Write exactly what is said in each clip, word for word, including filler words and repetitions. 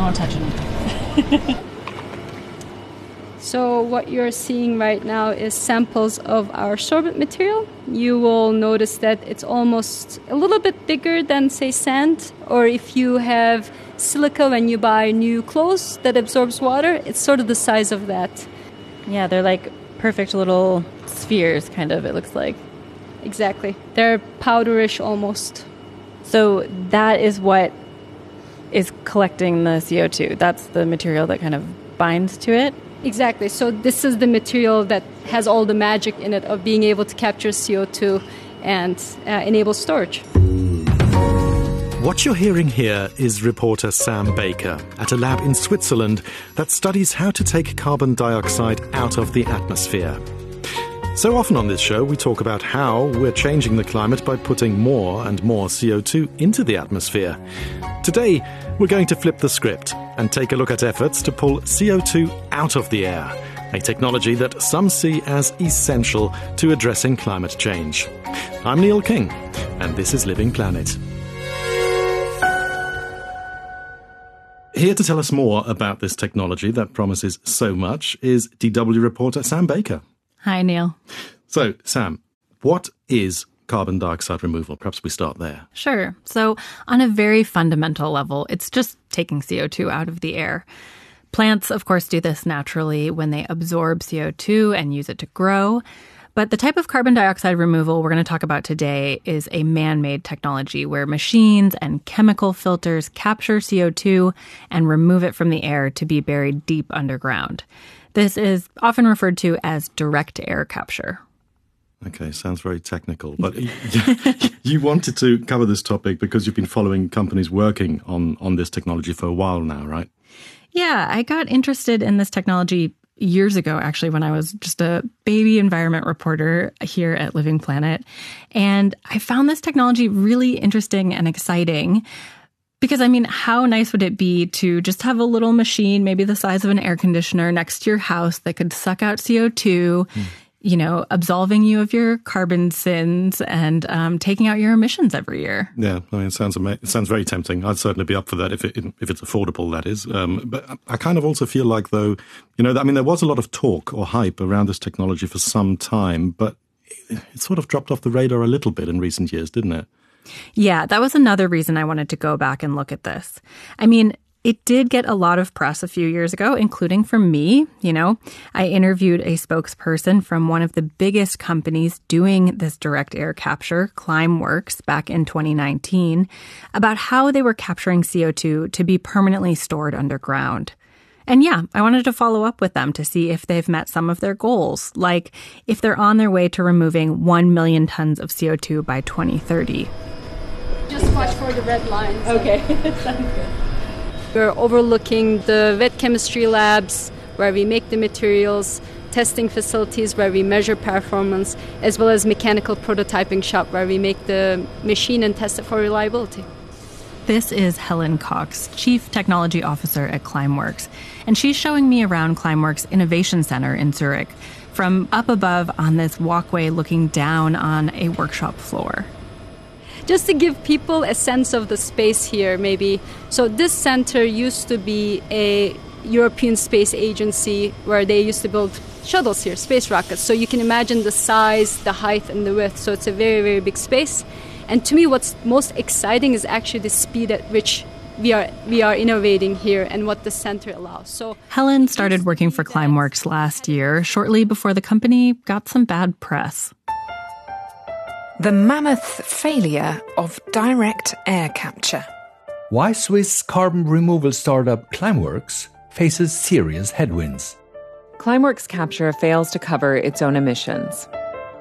won't touch anything. So what you're seeing right now is samples of our sorbent material. You will notice that it's almost a little bit bigger than, say, sand. Or if you have silica when you buy new clothes that absorbs water, it's sort of the size of that. Yeah, they're like perfect little spheres, kind of, it looks like. Exactly. They're powderish almost. So that is what is collecting the C O two. That's the material that kind of binds to it? Exactly. So this is the material that has all the magic in it of being able to capture C O two and uh, enable storage. What you're hearing here is reporter Sam Baker at a lab in Switzerland that studies how to take carbon dioxide out of the atmosphere. So often on this show, we talk about how we're changing the climate by putting more and more C O two into the atmosphere. Today, we're going to flip the script and take a look at efforts to pull C O two out of the air, a technology that some see as essential to addressing climate change. I'm Neil King, and this is Living Planet. Here to tell us more about this technology that promises so much is D W reporter Sam Baker. Hi, Neil. So, Sam, what is carbon dioxide removal? Perhaps we start there. Sure. So on a very fundamental level, it's just taking C O two out of the air. Plants, of course, do this naturally when they absorb C O two and use it to grow. But the type of carbon dioxide removal we're going to talk about today is a man-made technology where machines and chemical filters capture C O two and remove it from the air to be buried deep underground. This is often referred to as direct air capture. Okay, sounds very technical. But you wanted to cover this topic because you've been following companies working on, on this technology for a while now, right? Yeah, I got interested in this technology years ago, actually, when I was just a baby environment reporter here at Living Planet. And I found this technology really interesting and exciting. Because, I mean, how nice would it be to just have a little machine, maybe the size of an air conditioner, next to your house that could suck out C O two, mm. you know, absolving you of your carbon sins and um, taking out your emissions every year. Yeah, I mean, it sounds ama- it sounds very tempting. I'd certainly be up for that if it, if it's affordable, that is. Um, but I kind of also feel like, though, you know, I mean, there was a lot of talk or hype around this technology for some time, but it sort of dropped off the radar a little bit in recent years, didn't it? Yeah, that was another reason I wanted to go back and look at this. I mean, it did get a lot of press a few years ago, including from me. You know, I interviewed a spokesperson from one of the biggest companies doing this direct air capture, Climeworks, back in twenty nineteen, about how they were capturing C O two to be permanently stored underground. And yeah, I wanted to follow up with them to see if they've met some of their goals, like if they're on their way to removing one million tons of C O two by twenty thirty. Just watch for the red lines. Okay, sounds good. We're overlooking the wet chemistry labs where we make the materials, testing facilities where we measure performance, as well as mechanical prototyping shop where we make the machine and test it for reliability. This is Helen Cox, Chief Technology Officer at Climeworks, and she's showing me around Climeworks Innovation Center in Zurich from up above on this walkway looking down on a workshop floor. Just to give people a sense of the space here, maybe. So this center used to be a European Space Agency where they used to build shuttles here, space rockets. So you can imagine the size, the height, and the width. So it's a very, very big space. And to me, what's most exciting is actually the speed at which we are we are innovating here and what the center allows. So Helen started working for Climeworks last year, shortly before the company got some bad press. The mammoth failure of direct air capture. Why Swiss carbon removal startup Climeworks faces serious headwinds. Climeworks Capture fails to cover its own emissions.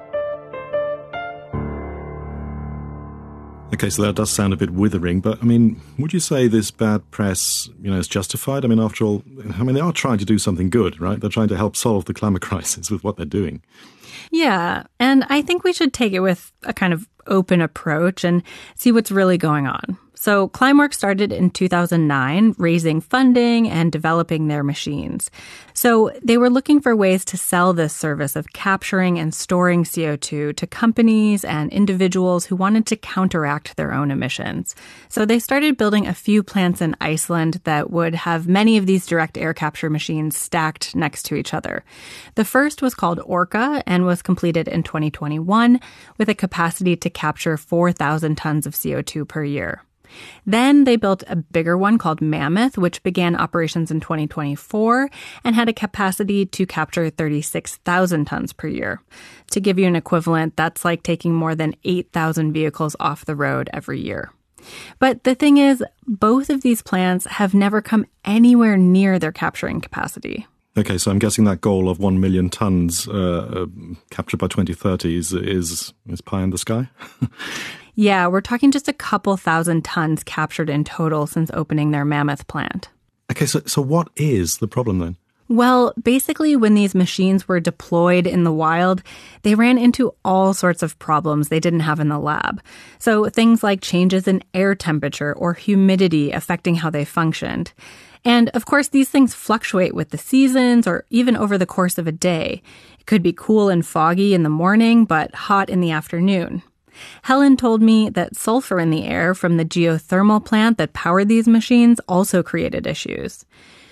Okay, so that does sound a bit withering, but I mean, would you say this bad press, you know, is justified? I mean, after all, I mean, they are trying to do something good, right? They're trying to help solve the climate crisis with what they're doing. Yeah, and I think we should take it with a kind of open approach and see what's really going on. So Climeworks started in two thousand nine, raising funding and developing their machines. So they were looking for ways to sell this service of capturing and storing C O two to companies and individuals who wanted to counteract their own emissions. So they started building a few plants in Iceland that would have many of these direct air capture machines stacked next to each other. The first was called Orca and was completed in twenty twenty-one with a capacity to capture four thousand tons of C O two per year. Then they built a bigger one called Mammoth, which began operations in twenty twenty-four and had a capacity to capture thirty-six thousand tons per year. To give you an equivalent, that's like taking more than eight thousand vehicles off the road every year. But the thing is, both of these plants have never come anywhere near their capturing capacity. Okay, so I'm guessing that goal of one million tons uh, uh, captured by twenty thirty is, is, is pie in the sky? Yeah, we're talking just a couple thousand tons captured in total since opening their Mammoth plant. Okay, so, so what is the problem then? Well, basically, when these machines were deployed in the wild, they ran into all sorts of problems they didn't have in the lab. So things like changes in air temperature or humidity affecting how they functioned. And of course, these things fluctuate with the seasons or even over the course of a day. It could be cool and foggy in the morning, but hot in the afternoon. Helen told me that sulfur in the air from the geothermal plant that powered these machines also created issues.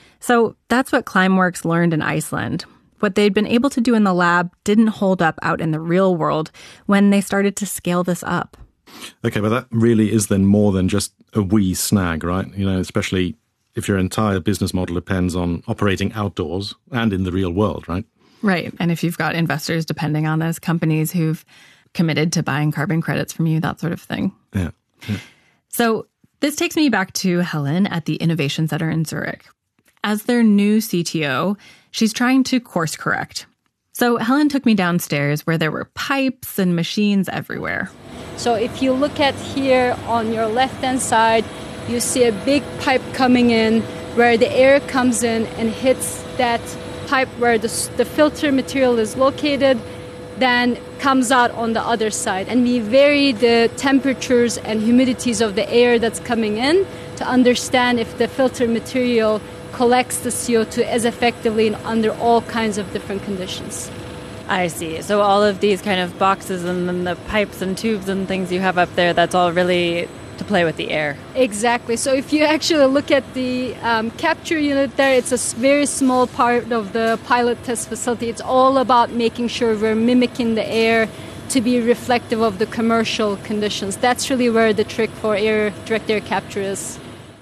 So that's what Climeworks learned in Iceland. What they'd been able to do in the lab didn't hold up out in the real world when they started to scale this up. Okay, but that really is then more than just a wee snag, right? You know, especially if your entire business model depends on operating outdoors and in the real world, right? Right. And if you've got investors depending on those companies who've committed to buying carbon credits from you, that sort of thing. Yeah. yeah. So this takes me back to Helen at the Innovation Center in Zurich. As their new C T O, she's trying to course correct. So Helen took me downstairs where there were pipes and machines everywhere. So if you look at here on your left-hand side, you see a big pipe coming in where the air comes in and hits that pipe where the, the filter material is located, then comes out on the other side. And we vary the temperatures and humidities of the air that's coming in to understand if the filter material collects the C O two as effectively and under all kinds of different conditions. I see. So all of these kind of boxes and then the pipes and tubes and things you have up there, that's all really to play with the air. Exactly. So if you actually look at the um, capture unit there, it's a very small part of the pilot test facility. It's all about making sure we're mimicking the air to be reflective of the commercial conditions. That's really where the trick for air direct air capture is.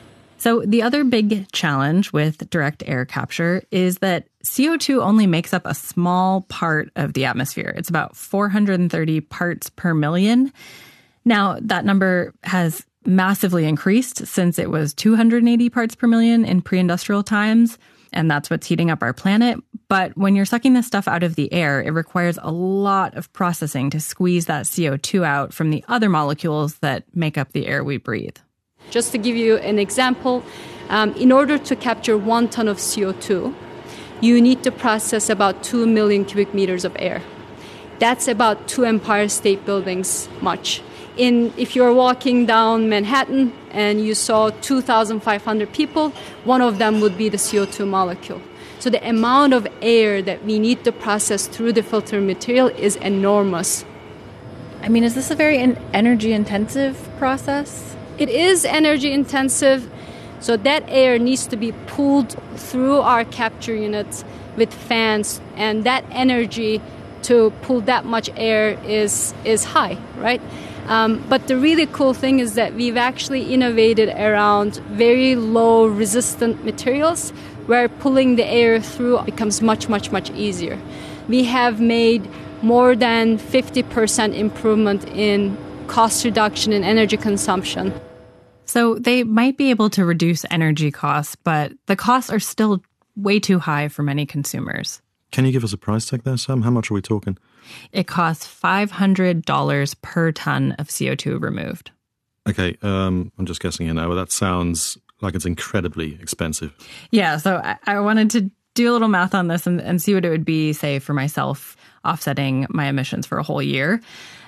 So the other big challenge with direct air capture is that C O two only makes up a small part of the atmosphere. It's about four hundred thirty parts per million. Now, that number has massively increased since it was two hundred eighty parts per million in pre-industrial times, and that's what's heating up our planet. But when you're sucking this stuff out of the air, it requires a lot of processing to squeeze that C O two out from the other molecules that make up the air we breathe. Just to give you an example, um, in order to capture one ton of C O two, you need to process about two million cubic meters of air. That's about two Empire State Buildings much. In, if you're walking down Manhattan and you saw two thousand five hundred people, one of them would be the C O two molecule. So the amount of air that we need to process through the filter material is enormous. I mean, is this a very energy-intensive process? It is energy intensive, so that air needs to be pulled through our capture units with fans, and that energy to pull that much air is is high, right? Um, but the really cool thing is that we've actually innovated around very low resistant materials where pulling the air through becomes much, much, much easier. We have made more than fifty percent improvement in cost reduction in energy consumption. So they might be able to reduce energy costs, but the costs are still way too high for many consumers. Can you give us a price tag there, Sam? How much are we talking? It costs five hundred dollars per ton of C O two removed. Okay, um, I'm just guessing here now, but that sounds like it's incredibly expensive. Yeah, so I, I wanted to do a little math on this and, and see what it would be, say, for myself offsetting my emissions for a whole year.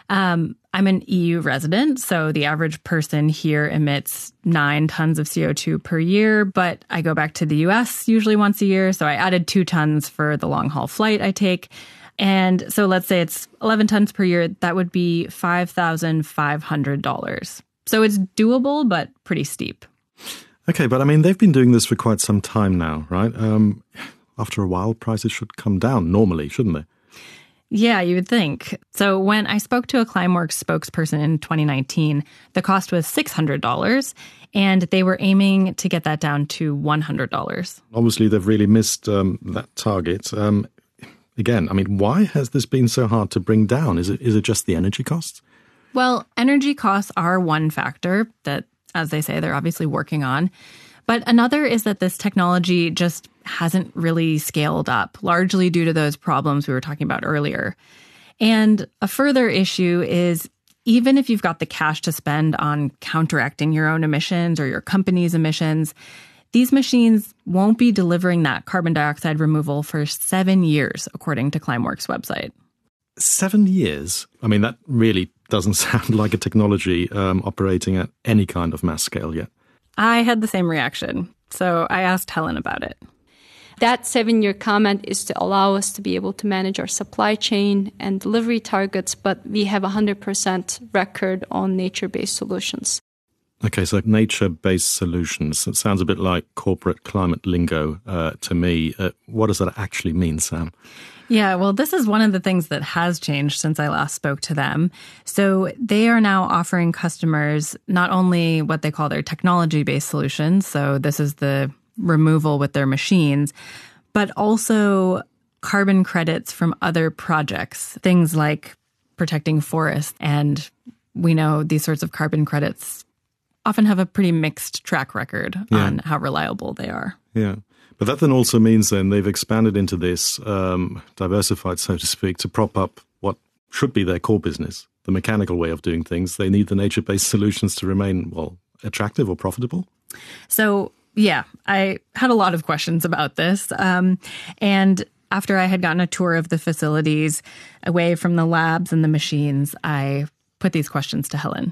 Um, I'm an E U resident, so the average person here emits nine tons of C O two per year, but I go back to the U S usually once a year, so I added two tons for the long-haul flight I take. And so let's say it's eleven tons per year, that would be five thousand five hundred dollars. So it's doable, but pretty steep. Okay, but I mean, they've been doing this for quite some time now, right? Um, after a while, prices should come down normally, shouldn't they? Yeah, you would think. So when I spoke to a Climeworks spokesperson in twenty nineteen, the cost was six hundred dollars, and they were aiming to get that down to one hundred dollars. Obviously, they've really missed um, that target. Um, again, I mean, why has this been so hard to bring down? Is it is it just the energy costs? Well, energy costs are one factor that, as they say, they're obviously working on. But another is that this technology just hasn't really scaled up, largely due to those problems we were talking about earlier. And a further issue is even if you've got the cash to spend on counteracting your own emissions or your company's emissions, these machines won't be delivering that carbon dioxide removal for seven years, according to Climeworks' website. Seven years? I mean, that really doesn't sound like a technology um, operating at any kind of mass scale yet. I had the same reaction, so I asked Helen about it. That seven-year comment is to allow us to be able to manage our supply chain and delivery targets, but we have a one hundred percent record on nature-based solutions. Okay, so nature-based solutions. It sounds a bit like corporate climate lingo uh, to me. Uh, what does that actually mean, Sam? Yeah, well, this is one of the things that has changed since I last spoke to them. So they are now offering customers not only what they call their technology-based solutions, so this is the removal with their machines, but also carbon credits from other projects, things like protecting forests. And we know these sorts of carbon credits often have a pretty mixed track record yeah. on how reliable they are. Yeah. But that then also means then they've expanded into this, um, diversified, so to speak, to prop up what should be their core business, the mechanical way of doing things. They need the nature-based solutions to remain, well, attractive or profitable. So, yeah, I had a lot of questions about this. Um, and after I had gotten a tour of the facilities away from the labs and the machines, I put these questions to Helen.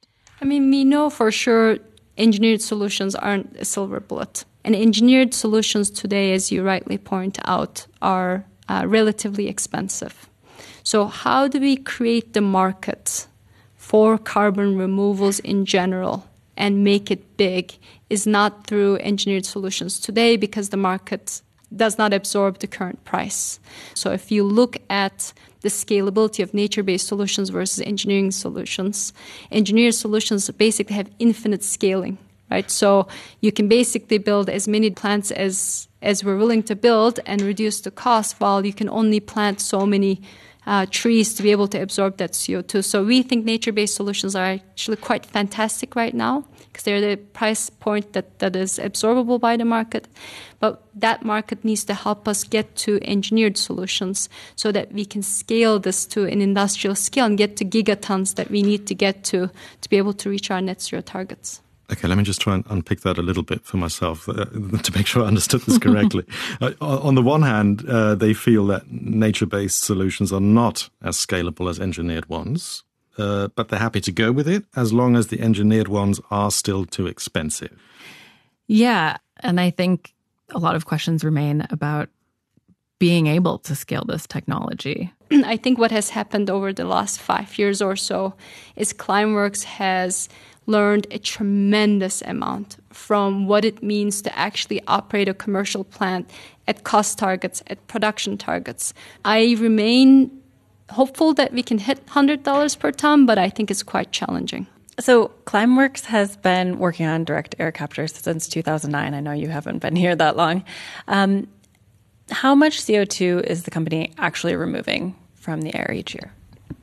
I mean, we know for sure engineered solutions aren't a silver bullet. And engineered solutions today, as you rightly point out, are uh, relatively expensive. So how do we create the market for carbon removals in general and make it big is not through engineered solutions today because the market does not absorb the current price. So if you look at the scalability of nature-based solutions versus engineering solutions, engineered solutions basically have infinite scaling. Right, so you can basically build as many plants as as we're willing to build and reduce the cost, while you can only plant so many uh, trees to be able to absorb that C O two. So we think nature-based solutions are actually quite fantastic right now because they're the price point that, that is absorbable by the market. But that market needs to help us get to engineered solutions so that we can scale this to an industrial scale and get to gigatons that we need to get to to be able to reach our net zero targets. Okay, let me just try and unpick that a little bit for myself uh, to make sure I understood this correctly. uh, on the one hand, uh, they feel that nature-based solutions are not as scalable as engineered ones, uh, but they're happy to go with it as long as the engineered ones are still too expensive. Yeah, and I think a lot of questions remain about being able to scale this technology. I think what has happened over the last five years or so is Climeworks has learned a tremendous amount from what it means to actually operate a commercial plant at cost targets, at production targets. I remain hopeful that we can hit one hundred dollars per ton, but I think it's quite challenging. So Climeworks has been working on direct air capture since two thousand nine. I know you haven't been here that long. Um, how much C O two is the company actually removing from the air each year?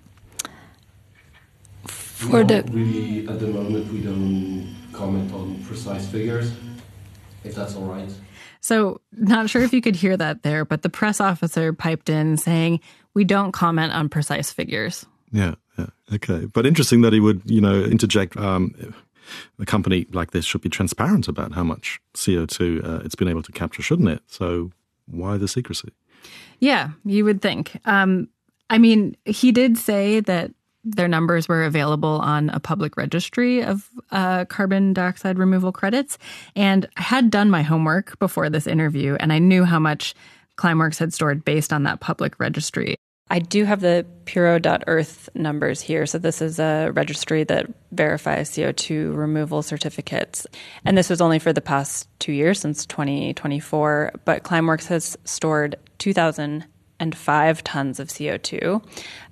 For the really, at the moment, we don't comment on precise figures, if that's all right. So not sure if you could hear that there, but the press officer piped in saying, we don't comment on precise figures. Yeah, yeah, okay. But interesting that he would, you know, interject. Um, a company like this should be transparent about how much C O two uh, it's been able to capture, shouldn't it? So why the secrecy? Yeah, you would think. Um, I mean, he did say that their numbers were available on a public registry of uh, carbon dioxide removal credits. And I had done my homework before this interview, and I knew how much Climeworks had stored based on that public registry. I do have the Puro dot earth numbers here. So this is a registry that verifies C O two removal certificates. And this was only for the past two years, since twenty twenty-four. But Climeworks has stored two thousand five tons of C O two.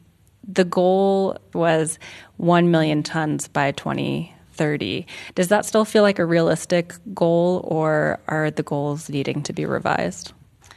The goal was one million tons by twenty thirty. Does that still feel like a realistic goal, or are the goals needing to be revised?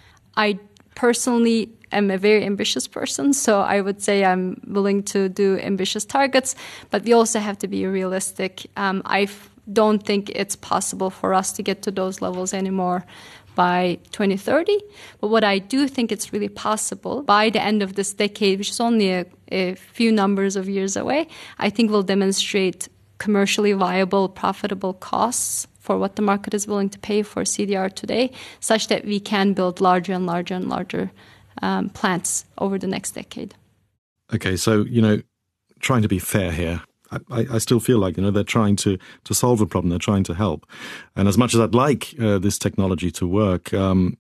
I personally am a very ambitious person, so I would say I'm willing to do ambitious targets, but we also have to be realistic. Um, I f- don't think it's possible for us to get to those levels anymore by twenty thirty, but what I do think it's really possible by the end of this decade, which is only a, a few numbers of years away, I think we'll demonstrate commercially viable, profitable costs for what the market is willing to pay for C D R today, such that we can build larger and larger and larger um, plants over the next decade. Okay, so, you know, trying to be fair here, I, I still feel like, you know, they're trying to, to solve a problem, they're trying to help. And as much as I'd like uh, this technology to work, um,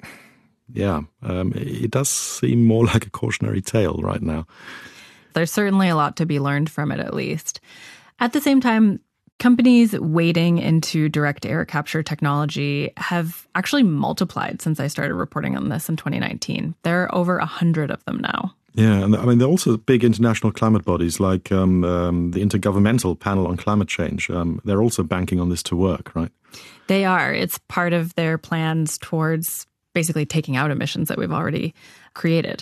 yeah, um, it does seem more like a cautionary tale right now. There's certainly a lot to be learned from it, at least. At the same time, companies wading into direct air capture technology have actually multiplied since I started reporting on this in twenty nineteen. There are over one hundred of them now. Yeah, and I mean, there are also big international climate bodies like um, um, the Intergovernmental Panel on Climate Change. Um, they're also banking on this to work, right? They are. It's part of their plans towards basically taking out emissions that we've already created.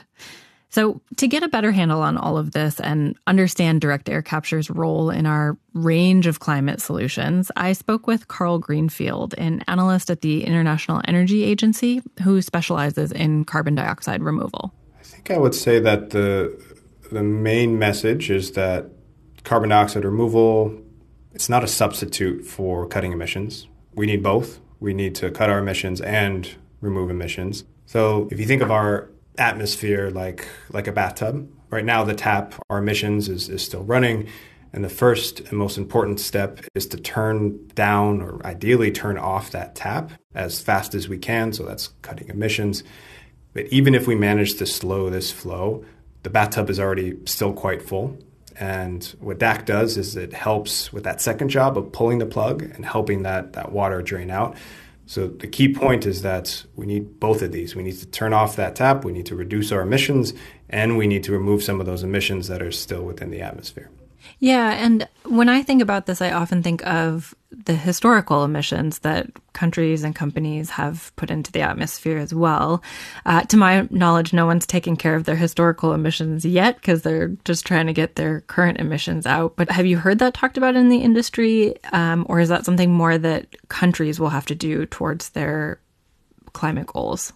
So to get a better handle on all of this and understand direct air capture's role in our range of climate solutions, I spoke with Carl Greenfield, an analyst at the International Energy Agency who specializes in carbon dioxide removal. I think I would say that the the main message is that carbon dioxide removal, it's not a substitute for cutting emissions. We need both. We need to cut our emissions and remove emissions. So if you think of our atmosphere like like a bathtub. Right now, the tap, our emissions, is, is still running. And the first and most important step is to turn down, or ideally turn off, that tap as fast as we can. So that's cutting emissions. But even if we manage to slow this flow, the bathtub is already still quite full. And what D A C does is it helps with that second job of pulling the plug and helping that, that water drain out. So the key point is that we need both of these. We need to turn off that tap, we need to reduce our emissions, and we need to remove some of those emissions that are still within the atmosphere. Yeah, and when I think about this, I often think of the historical emissions that countries and companies have put into the atmosphere as well. Uh, to my knowledge, no one's taking care of their historical emissions yet because they're just trying to get their current emissions out. But have you heard that talked about in the industry, um, or is that something more that countries will have to do towards their climate goals?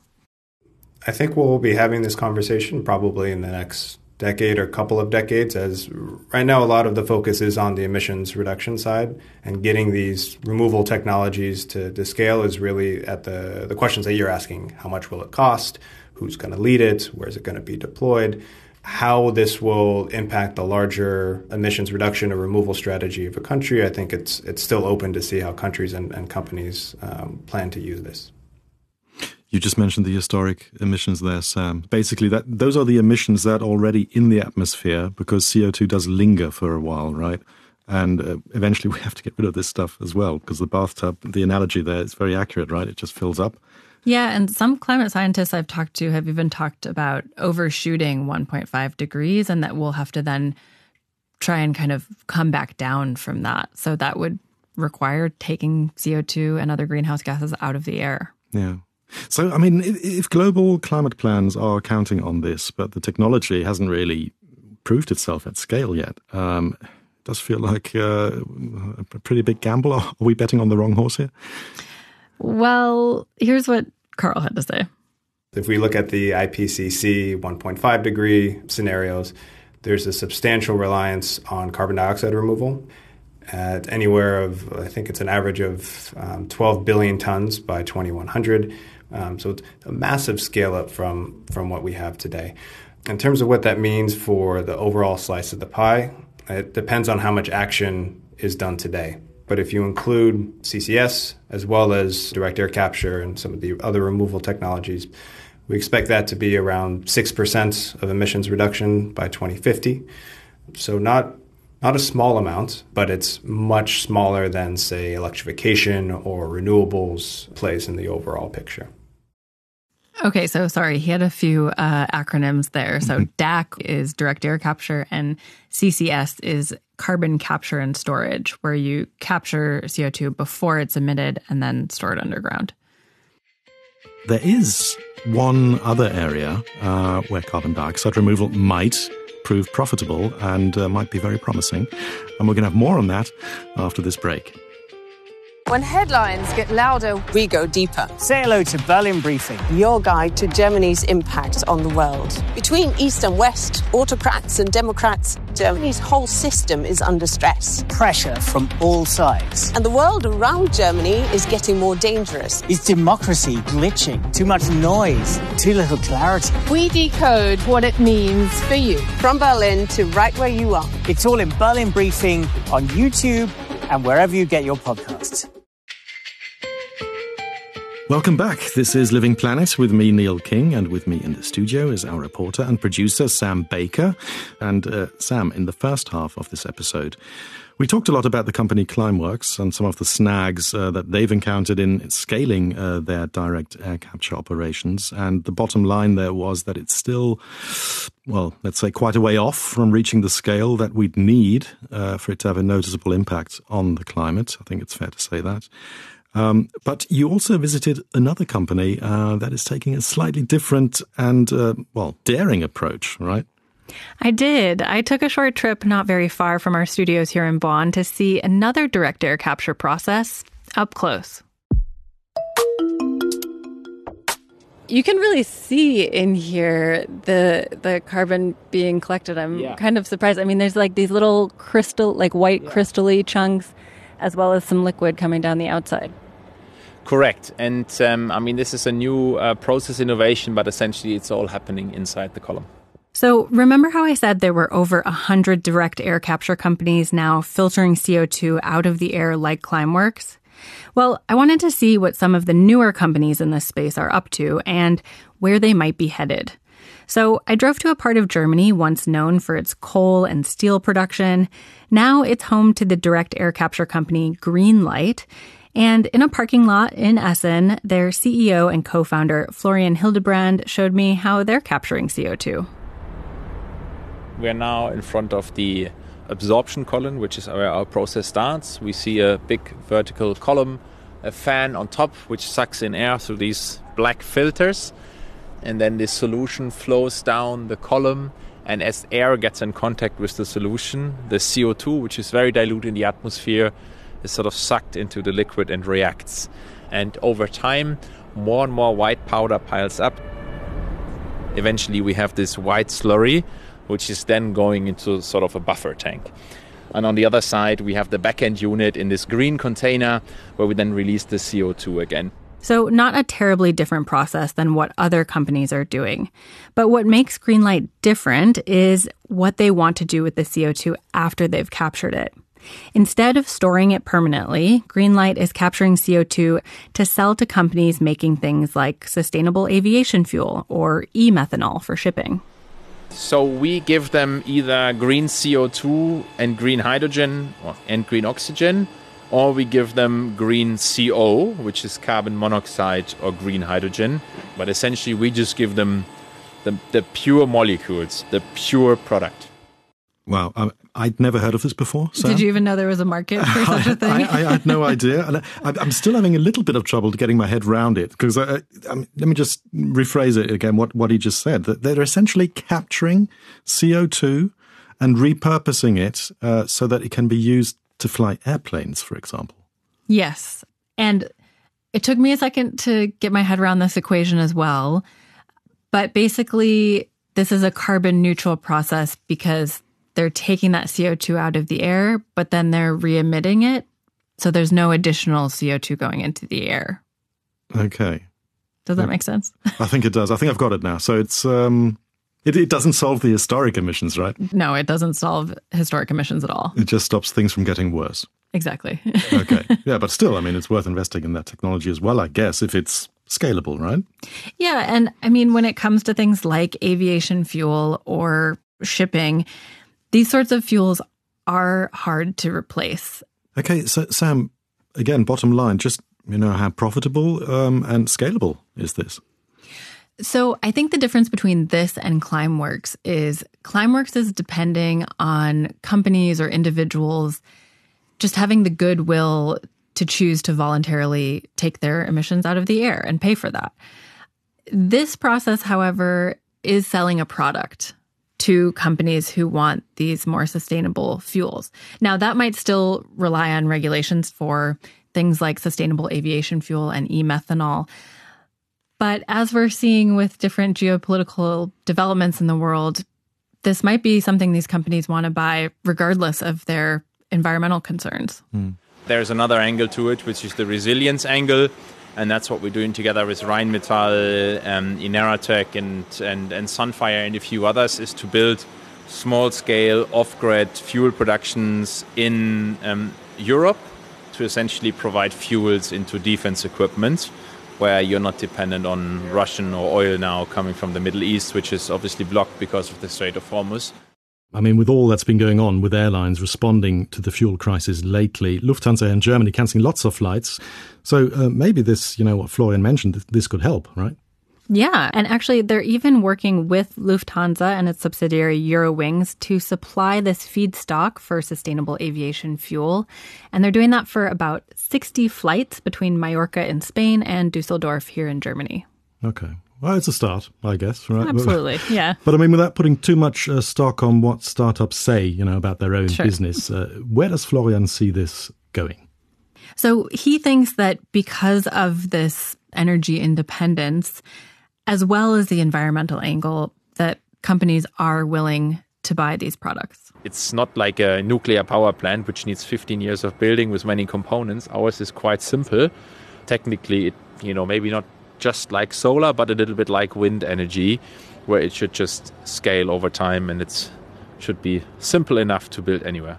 I think we'll be having this conversation probably in the next decade or couple of decades, as right now a lot of the focus is on the emissions reduction side, and getting these removal technologies to, to scale is really at the, the questions that you're asking. How much will it cost? Who's going to lead it? Where is it going to be deployed? How this will impact the larger emissions reduction or removal strategy of a country, I think it's it's still open to see how countries and, and companies um, plan to use this. You just mentioned the historic emissions there, Sam. Basically, that those are the emissions that are already in the atmosphere because C O two does linger for a while, right? And uh, eventually we have to get rid of this stuff as well because the bathtub, the analogy there is very accurate, right? It just fills up. Yeah, and some climate scientists I've talked to have even talked about overshooting one point five degrees and that we'll have to then try and kind of come back down from that. So that would require taking C O two and other greenhouse gases out of the air. Yeah. So, I mean, if global climate plans are counting on this, but the technology hasn't really proved itself at scale yet, um, it does feel like uh, a pretty big gamble. Are we betting on the wrong horse here? Well, here's what Carl had to say. If we look at the I P C C one point five degree scenarios, there's a substantial reliance on carbon dioxide removal at anywhere of, I think it's an average of um, twelve billion tons by twenty-one hundred. Um, so it's a massive scale up from, from what we have today. In terms of what that means for the overall slice of the pie, it depends on how much action is done today. But if you include C C S as well as direct air capture and some of the other removal technologies, we expect that to be around six percent of emissions reduction by twenty fifty. So not not a small amount, but it's much smaller than, say, electrification or renewables plays in the overall picture. Okay, so sorry, he had a few uh, acronyms there. So D A C is direct air capture and C C S is carbon capture and storage, where you capture C O two before it's emitted and then store it underground. There is one other area uh, where carbon dioxide removal might prove profitable and uh, might be very promising. And we're going to have more on that after this break. When headlines get louder, we go deeper. Say hello to Berlin Briefing, your guide to Germany's impact on the world. Between East and West, autocrats and democrats, Germany's whole system is under stress. Pressure from all sides. And the world around Germany is getting more dangerous. Is democracy glitching? Too much noise? Too little clarity? We decode what it means for you. From Berlin to right where you are. It's all in Berlin Briefing on YouTube and wherever you get your podcasts. Welcome back. This is Living Planet with me, Neil King, and with me in the studio is our reporter and producer, Sam Baker. And uh, Sam, in the first half of this episode, we talked a lot about the company Climeworks and some of the snags uh, that they've encountered in scaling uh, their direct air capture operations. And the bottom line there was that it's still, well, let's say quite a way off from reaching the scale that we'd need uh, for it to have a noticeable impact on the climate. I think it's fair to say that. Um, but you also visited another company uh, that is taking a slightly different and, uh, well, daring approach, right? I did. I took a short trip not very far from our studios here in Bonn to see another direct air capture process up close. You can really see in here the the carbon being collected. I'm yeah. kind of surprised. I mean, there's like these little crystal, like white yeah. crystal-y chunks, as well as some liquid coming down the outside. Correct. And um, I mean, this is a new uh, process innovation, but essentially it's all happening inside the column. So remember how I said there were over one hundred direct air capture companies now filtering C O two out of the air like Climeworks? Well, I wanted to see what some of the newer companies in this space are up to and where they might be headed. So I drove to a part of Germany once known for its coal and steel production. Now it's home to the direct air capture company Greenlight. And in a parking lot in Essen, their C E O and co-founder Florian Hildebrand showed me how they're capturing C O two. We're now in front of the absorption column, which is where our process starts. We see a big vertical column, a fan on top, which sucks in air through these black filters. And then the solution flows down the column. And as air gets in contact with the solution, the C O two, which is very dilute in the atmosphere, is sort of sucked into the liquid and reacts. And over time, more and more white powder piles up. Eventually, we have this white slurry, which is then going into sort of a buffer tank. And on the other side, we have the back-end unit in this green container, where we then release the C O two again. So not a terribly different process than what other companies are doing. But what makes Greenlight different is what they want to do with the C O two after they've captured it. Instead of storing it permanently, Greenlight is capturing C O two to sell to companies making things like sustainable aviation fuel or e-methanol for shipping. So we give them either green C O two and green hydrogen or, and green oxygen, or we give them green C O, which is carbon monoxide or green hydrogen. But essentially, we just give them the, the pure molecules, the pure product. Wow, I, I'd never heard of this before. Sam. Did you even know there was a market for such a thing? I, I, I had no idea. And I, I'm still having a little bit of trouble getting my head around it. Because I, I mean, let me just rephrase it again, what, what he just said. That they're essentially capturing C O two and repurposing it uh, so that it can be used to fly airplanes, for example. Yes. And it took me a second to get my head around this equation as well. But basically, this is a carbon neutral process because they're taking that C O two out of the air, but then they're re-emitting it. So there's no additional C O two going into the air. Okay. Does that make sense? I think it does. I think I've got it now. So it's um, It, it doesn't solve the historic emissions, right? No, it doesn't solve historic emissions at all. It just stops things from getting worse. Exactly. Okay. Yeah, but still, I mean, it's worth investing in that technology as well, I guess, if it's scalable, right? Yeah. And I mean, when it comes to things like aviation fuel or shipping, these sorts of fuels are hard to replace. Okay. So, Sam, again, bottom line, just, you know, how profitable um, and scalable is this? So I think the difference between this and Climeworks is Climeworks is depending on companies or individuals just having the goodwill to choose to voluntarily take their emissions out of the air and pay for that. This process, however, is selling a product to companies who want these more sustainable fuels. Now, that might still rely on regulations for things like sustainable aviation fuel and e-methanol. But as we're seeing with different geopolitical developments in the world, this might be something these companies want to buy regardless of their environmental concerns. Mm. There's another angle to it, which is the resilience angle. And that's what we're doing together with Rheinmetall, um, Ineratec and, and, and Sunfire and a few others, is to build small-scale off-grid fuel productions in um, Europe to essentially provide fuels into defense equipment, where you're not dependent on Russian or oil now coming from the Middle East, which is obviously blocked because of the Strait of Hormuz. I mean, with all that's been going on with airlines responding to the fuel crisis lately, Lufthansa and Germany cancelling lots of flights. So uh, maybe this, you know, what Florian mentioned, this could help, right? Yeah. And actually, they're even working with Lufthansa and its subsidiary Eurowings to supply this feedstock for sustainable aviation fuel. And they're doing that for about sixty flights between Mallorca in Spain and Dusseldorf here in Germany. Okay. Well, it's a start, I guess, right? Absolutely, yeah. But I mean, without putting too much uh, stock on what startups say, you know, about their own Sure. business, uh, where does Florian see this going? So he thinks that because of this energy independence, as well as the environmental angle, that companies are willing to buy these products. It's not like a nuclear power plant, which needs fifteen years of building with many components. Ours is quite simple. Technically, it, you know, maybe not just like solar, but a little bit like wind energy, where it should just scale over time and it should be simple enough to build anywhere.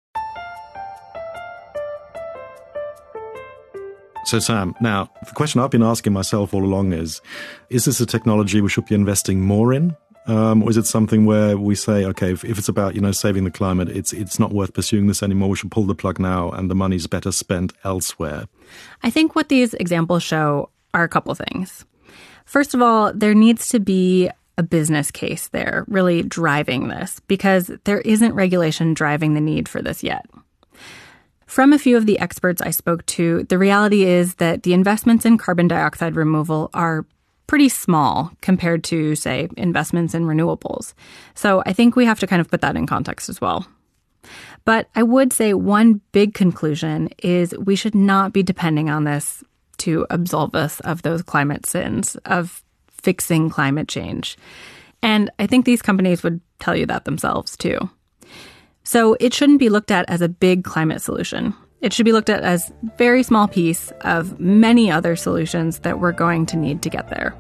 So, Sam, now, the question I've been asking myself all along is, is this a technology we should be investing more in? Um, or is it something where we say, okay, if, if it's about, you know, saving the climate, it's it's not worth pursuing this anymore, we should pull the plug now and the money's better spent elsewhere? I think what these examples show are a couple things. First of all, there needs to be a business case there really driving this, because there isn't regulation driving the need for this yet. From a few of the experts I spoke to, the reality is that the investments in carbon dioxide removal are pretty small compared to, say, investments in renewables. So I think we have to kind of put that in context as well. But I would say one big conclusion is we should not be depending on this to absolve us of those climate sins, of fixing climate change. And I think these companies would tell you that themselves, too. So it shouldn't be looked at as a big climate solution. It should be looked at as a very small piece of many other solutions that we're going to need to get there.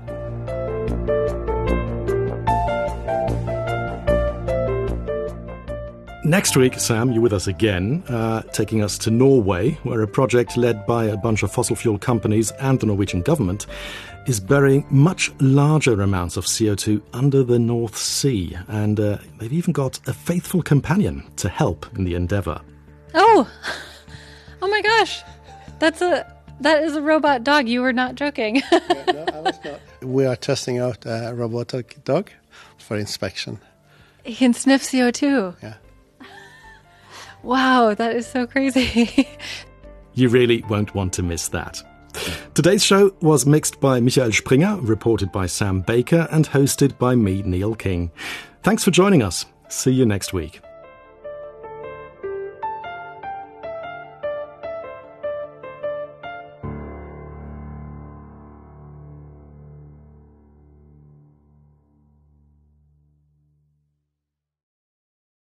Next week, Sam, you're with us again, uh, taking us to Norway, where a project led by a bunch of fossil fuel companies and the Norwegian government is burying much larger amounts of C O two under the North Sea. And uh, they've even got a faithful companion to help in the endeavour. Oh, oh my gosh. That's a, that is a robot dog. You were not joking. No, I was not. We are testing out a robotic dog for inspection. He can sniff C O two. Yeah. Wow, that is so crazy. You really won't want to miss that. Today's show was mixed by Michael Springer, reported by Sam Baker, and hosted by me, Neil King. Thanks for joining us. See you next week.